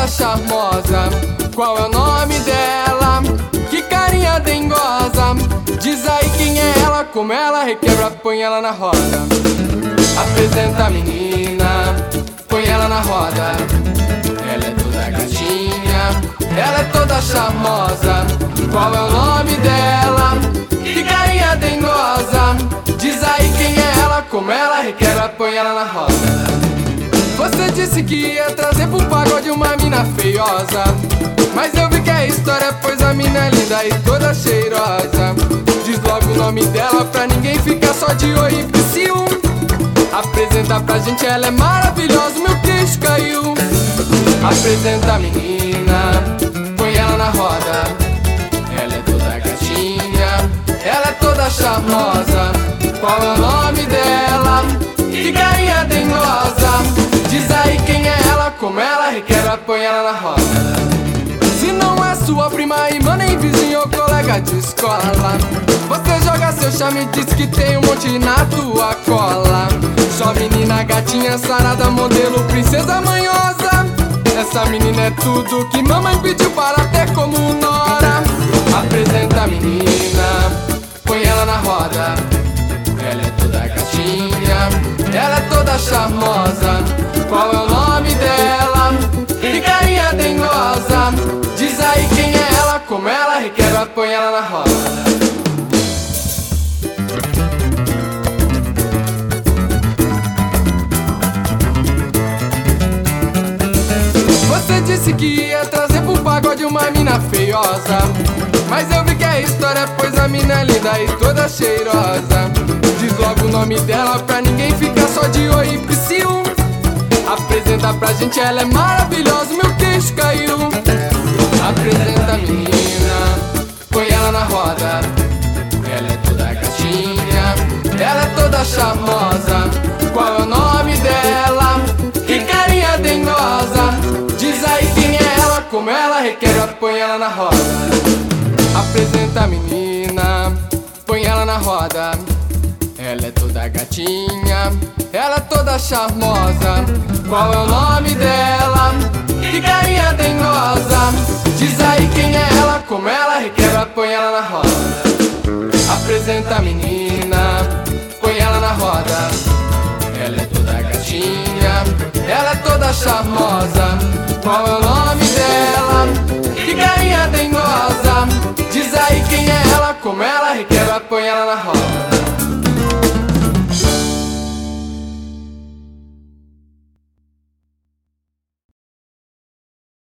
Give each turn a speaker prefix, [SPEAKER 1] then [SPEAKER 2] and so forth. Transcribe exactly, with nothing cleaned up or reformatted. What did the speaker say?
[SPEAKER 1] charmosa. Qual é o nome dela? Que carinha dengosa. Diz aí quem é ela, como ela requebra, põe ela na roda. Apresenta a menina, põe ela na roda. Ela é toda gatinha, ela é toda charmosa. Qual é o nome dela? Que carinha dengosa. Diz aí quem é ela, como ela requebra, põe ela na roda. Você disse que ia trazer pro pagode uma mina feiosa, mas eu vi que é história, pois a mina é linda e toda cheirosa. Diz logo o nome dela pra ninguém ficar só de oi e psiu. Apresenta pra gente, ela é maravilhosa, meu queixo caiu. Apresenta a menina, põe ela na roda. Ela é toda gatinha, ela é toda charmosa. Qual é o nome dela? Que carinha dengosa. Diz aí quem é ela, como ela requebra, põe ela na roda. Se não é sua prima, irmã, nem vizinho ou colega de escola, você joga seu charme e diz que tem um monte na tua cola. Só menina gatinha, sarada, modelo, princesa manhosa. Essa menina é tudo que mamãe pediu para ter como nora. Apresenta a menina, põe ela na roda. Ela é toda gatinha, ela é toda charmosa. Qual é o nome dela? Que carinha dengosa. Diz aí quem é ela, como ela requebra, põe ela na roda. Você disse que ia trazer pro pagode uma mina feiosa, mas eu vi que é história, pois a mina é linda e toda cheirosa. Diz logo o nome dela pra ninguém ficar só de oi e psiu. Apresenta pra gente, ela é maravilhosa, meu queixo caiu. Apresenta a menina, põe ela na roda. Ela é toda gatinha, ela é toda charmosa. Qual é o nome dela? Que carinha dengosa. Diz aí quem é ela, como ela requebra, põe ela na roda. Apresenta a menina, põe ela na roda. Ela é toda gatinha, ela é toda charmosa. Qual é o nome dela? Que carinha dengosa. Diz aí quem é ela, como ela requebra, põe ela na roda. Apresenta a menina, põe ela na roda. Ela é toda gatinha, ela é toda charmosa. Qual é o nome dela? Que carinha dengosa.